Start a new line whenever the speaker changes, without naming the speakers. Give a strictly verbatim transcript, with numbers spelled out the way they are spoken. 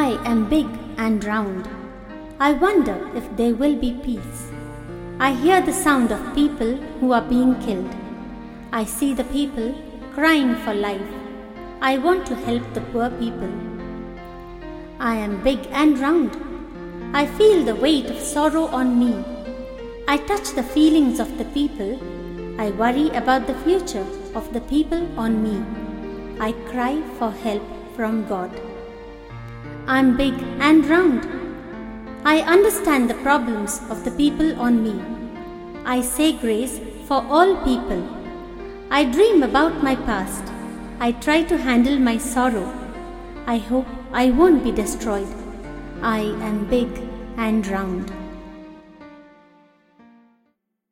I am big and round. I wonder if there will be peace. I hear the sound of people who are being killed. I see the people crying for life. I want to help the poor people. I am big and round. I feel the weight of sorrow on me. I touch the feelings of the people. I worry about the future of the people on me. I cry for help from God. I'm big and round. I understand the problems of the people on me. I say grace for all people. I dream about my past. I try to handle my sorrow. I hope I won't be destroyed. I am big and round.